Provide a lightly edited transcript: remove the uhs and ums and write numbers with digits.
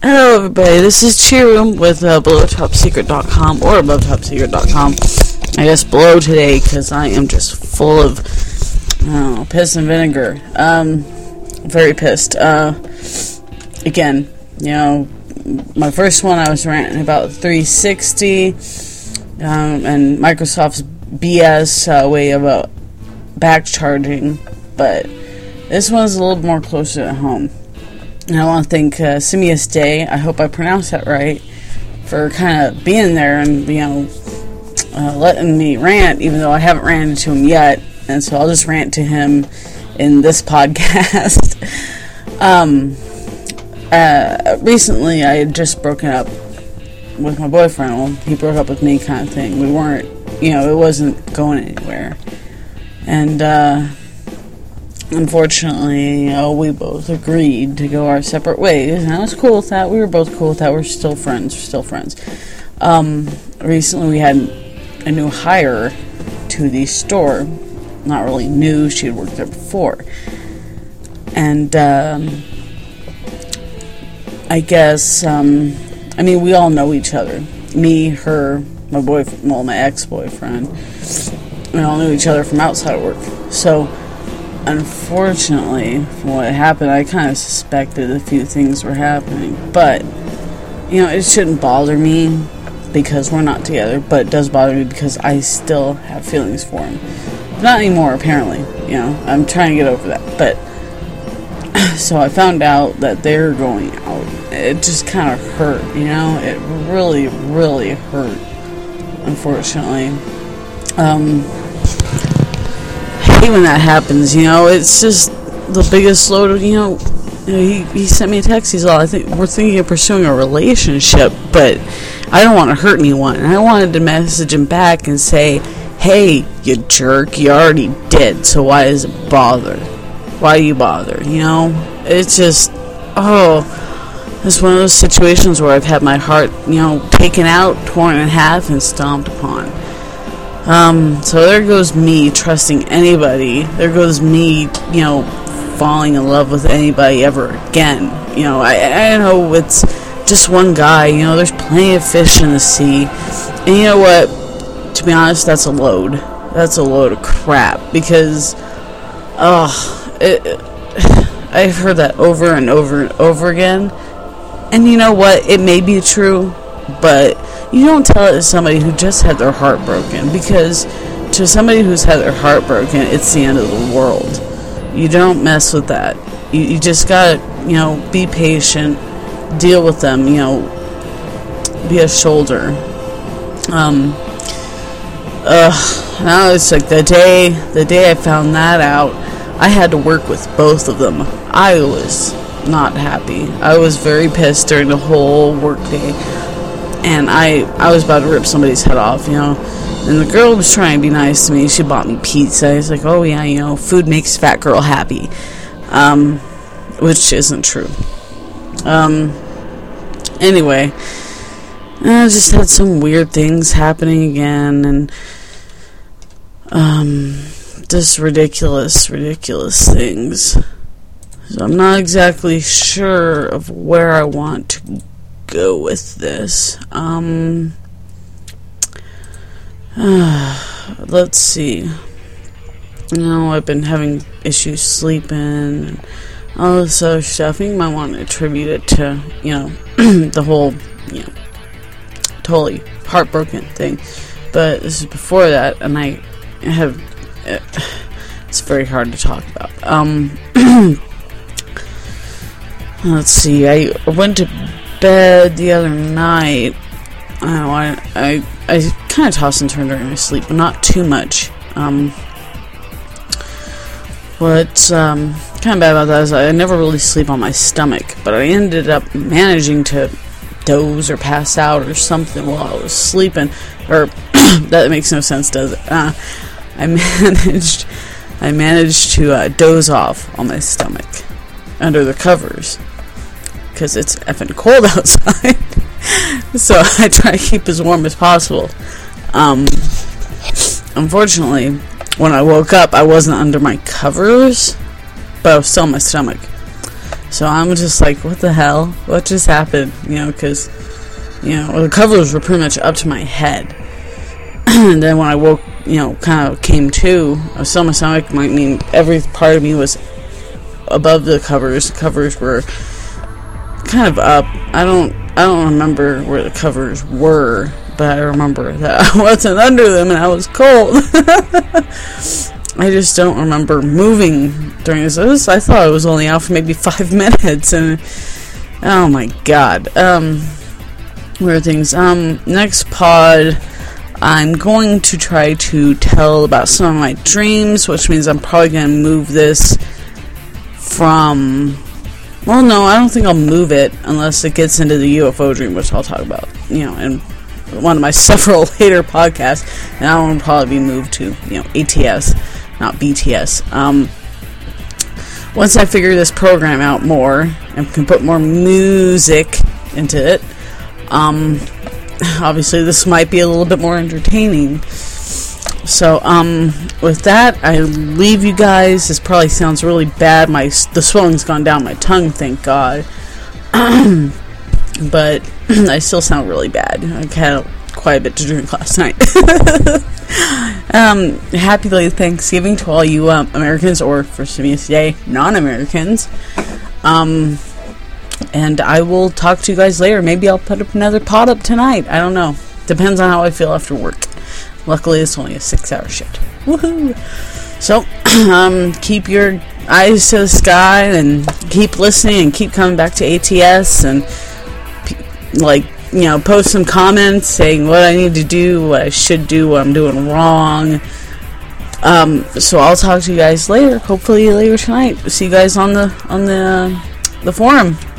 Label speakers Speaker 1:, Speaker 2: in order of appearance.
Speaker 1: Hello everybody, this is Cheerroom with BelowTopSecret.com or AboveTopSecret.com. I guess below today because I am just full of, piss and vinegar. Very pissed. Again, my first one I was ranting about 360 and Microsoft's BS way about back charging, but this one's a little more closer to home. And I want to thank Simius Day, I hope I pronounced that right, for kind of being there and, letting me rant, even though I haven't ranted to him yet. And so I'll just rant to him in this podcast. Recently, I had just broken up with my boyfriend. Well, he broke up with me kind of thing. We weren't, it wasn't going anywhere. And, unfortunately, we both agreed to go our separate ways, and I was cool with that. We were both cool with that. We're still friends. Recently, we had a new hire to the store. Not really new. She had worked there before. And, I guess, we all know each other. Me, her, my boyfriend, my ex-boyfriend. We all knew each other from outside work. So, unfortunately, from what happened, I kind of suspected a few things were happening. But, it shouldn't bother me because we're not together. But it does bother me because I still have feelings for him. Not anymore, apparently. I'm trying to get over that. But, so I found out that they're going out. It just kind of hurt, It really, really hurt, unfortunately. When that happens, it's just the biggest load of, he sent me a text, he's all, I think we're thinking of pursuing a relationship, but I don't want to hurt anyone, and I wanted to message him back and say, hey, you jerk, you already did, so why does it bother? Why do you bother, It's just, it's one of those situations where I've had my heart, taken out, torn in half, and stomped upon. So there goes me trusting anybody. There goes me, falling in love with anybody ever again. I know it's just one guy. There's plenty of fish in the sea. And you know what? To be honest, that's a load. That's a load of crap. Because, I've heard that over and over and over again. And you know what? It may be true, but you don't tell it to somebody who just had their heart broken, because to somebody who's had their heart broken, it's the end of the world. You don't mess with that. You just gotta, be patient, deal with them, be a shoulder. Now it's like the day I found that out, I had to work with both of them. I was not happy. I was very pissed during the whole work day. And I was about to rip somebody's head off, And the girl was trying to be nice to me. She bought me pizza. I was like, oh yeah, food makes fat girl happy. Which isn't true. Anyway, I just had some weird things happening again. And, just ridiculous things. So I'm not exactly sure of where I want to go with this. Let's see. I've been having issues sleeping and all this other stuff. You might want to attribute it to, the whole, totally heartbroken thing. But this is before that, and I have, it's very hard to talk about. Let's see, I went to bed the other night. I kind of tossed and turned during my sleep, but not too much. What's kind of bad about that is I never really sleep on my stomach, but I ended up managing to doze or pass out or something while I was sleeping. Or that makes no sense, does it? I managed to doze off on my stomach under the covers, because it's effing cold outside. So I try to keep as warm as possible. Unfortunately, when I woke up, I wasn't under my covers, but I was still on my stomach. So I'm just like, what the hell? What just happened? Because, the covers were pretty much up to my head. And then when I woke, kind of came to, I saw my stomach, I mean, every part of me was above the covers. The covers were kind of up. I don't remember where the covers were, but I remember that I wasn't under them and I was cold. I just don't remember moving during this. I thought I was only out for maybe 5 minutes, and oh my god. Weird things. Next pod, I'm going to try to tell about some of my dreams, which means I'm probably going to move this from... Well, no, I don't think I'll move it unless it gets into the UFO dream, which I'll talk about, in one of my several later podcasts. And that one will probably be moved to, ATS, not BTS. Once I figure this program out more and can put more music into it, obviously this might be a little bit more entertaining. So, with that, I leave you guys. This probably sounds really bad. The swelling's gone down my tongue, thank God. But I still sound really bad. I had quite a bit to drink last night. Happy late Thanksgiving to all you Americans, or for some of you today, non-Americans. And I will talk to you guys later. Maybe I'll put up another pod up tonight. I don't know. Depends on how I feel after work. Luckily, it's only a 6-hour shift. Woohoo! So, keep your eyes to the sky and keep listening and keep coming back to ATS and, post some comments saying what I need to do, what I should do, what I'm doing wrong. So I'll talk to you guys later. Hopefully later tonight. See you guys on the forum.